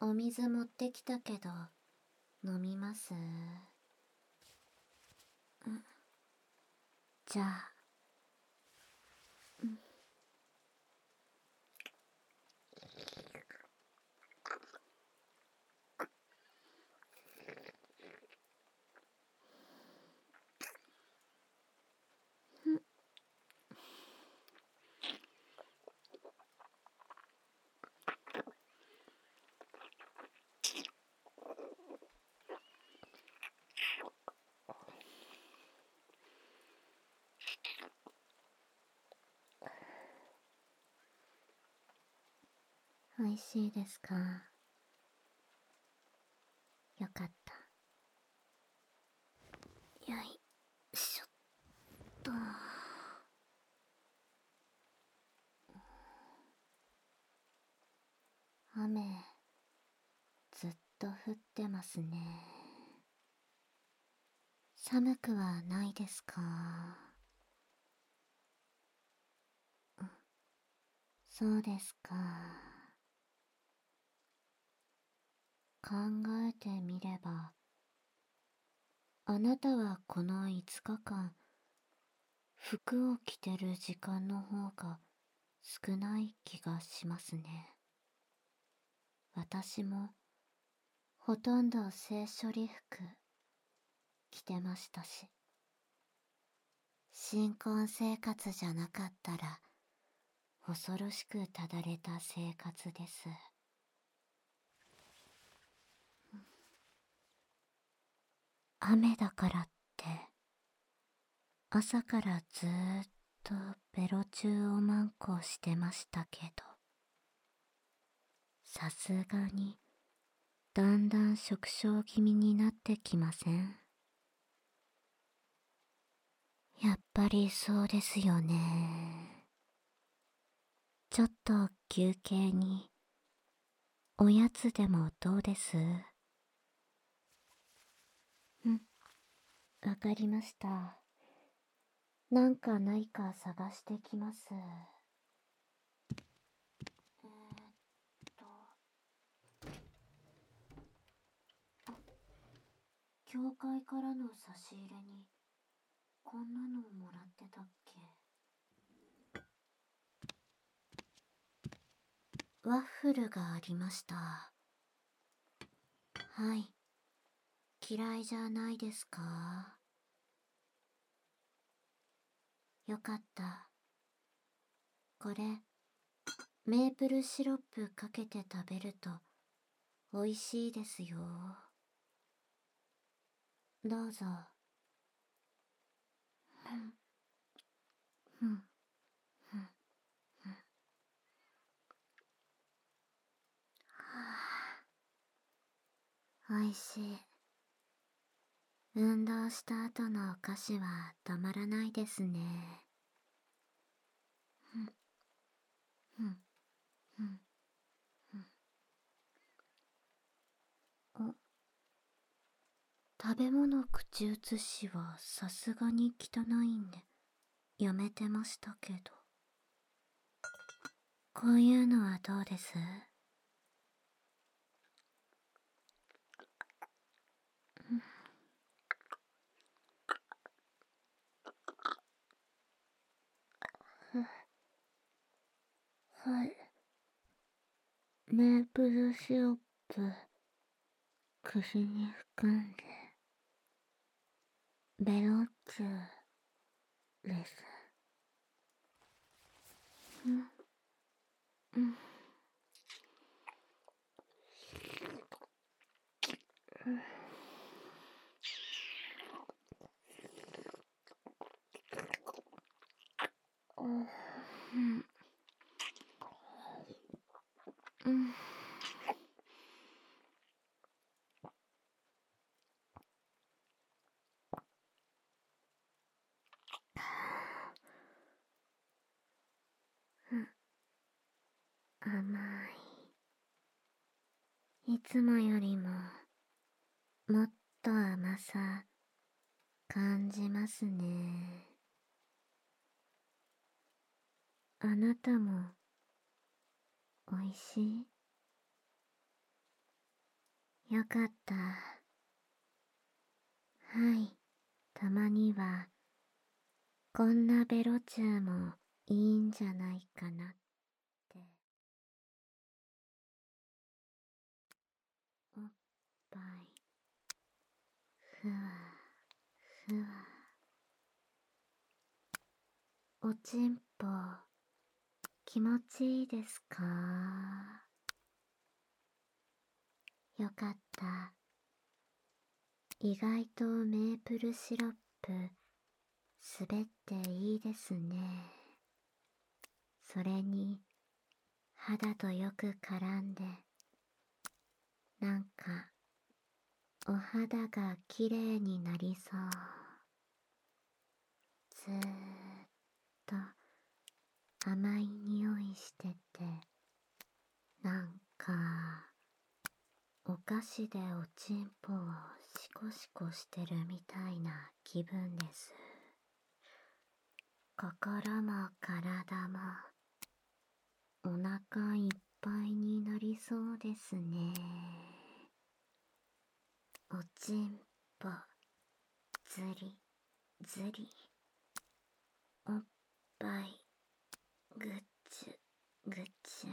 お水持ってきたけど、飲みます？じゃあ。美味しいですか？よかった。よいしょっと。雨、ずっと降ってますね。寒くはないですか？そうですか。考えてみれば、あなたはこの5日間、服を着てる時間の方が少ない気がしますね。私もほとんど性処理服着てましたし。新婚生活じゃなかったら恐ろしくただれた生活です。雨だからって朝からずーっとベロ中をマンコしてましたけど、さすがにだんだん縮小気味になってきません？やっぱりそうですよね。ちょっと休憩におやつでもどうです？わかりました。なんかないか探してきます。と、教会からの差し入れにこんなのもらってたっけ？ワッフルがありました。はい。嫌いじゃないですか？よかった。これ、メープルシロップかけて食べると美味しいですよ。どうぞ。うん。美味しい。運動した後のお菓子はたまらないですね。うん、うん、うん。お、食べ物口移しはさすがに汚いんでやめてましたけど。こういうのはどうです？はい。メープルシロップ、口に含んで、ベロッチュです。うん、うん、うん、うん。甘い。いつもよりも、もっと甘さ、感じますね。あなたも、おいしい？ よかった。はい、たまにはこんなベロチューもいいんじゃないかなって。おっぱい、ふわふわ。おちんぽ気持ちいいですか？よかった。意外とメープルシロップ滑っていいですね。それに肌とよく絡んで、なんかお肌がきれいになりそう。ずーっと甘い匂いしてて、なんかお菓子でおちんぽをシコシコしてるみたいな気分です。心も体もお腹いっぱいになりそうですね。おちんぽずりずり、おっぱいぐちゅぐちゅ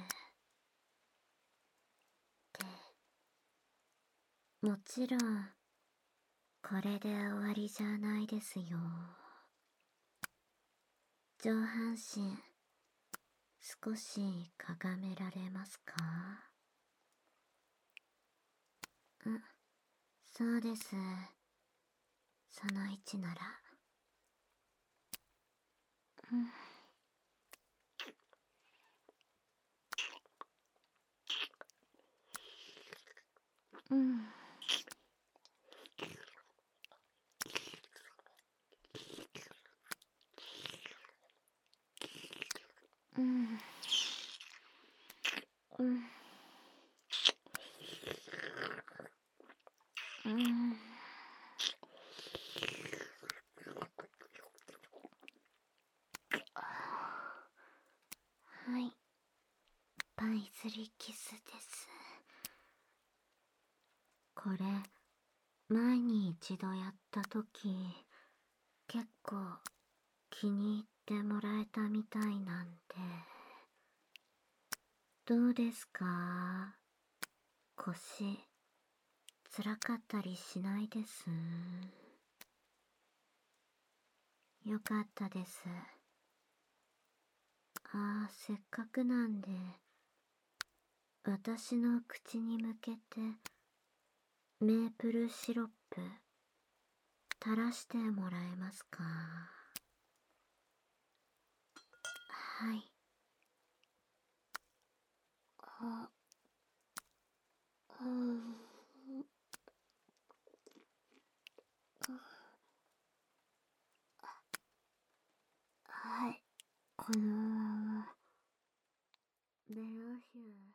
ってもちろんこれで終わりじゃないですよ。上半身少しかがめられますか？そうです。その位置なら。うん。うん。うん。うん。はい。パイズリキスです。これ、前に一度やったとき、結構気に入ってもらえたみたいなんで。どうですか？腰、辛かったりしないです？よかったです。せっかくなんで、私の口に向けて、メープルシロップ、垂らしてもらえますか？はい。あ、うん。はい。このまま、ベロヒュー。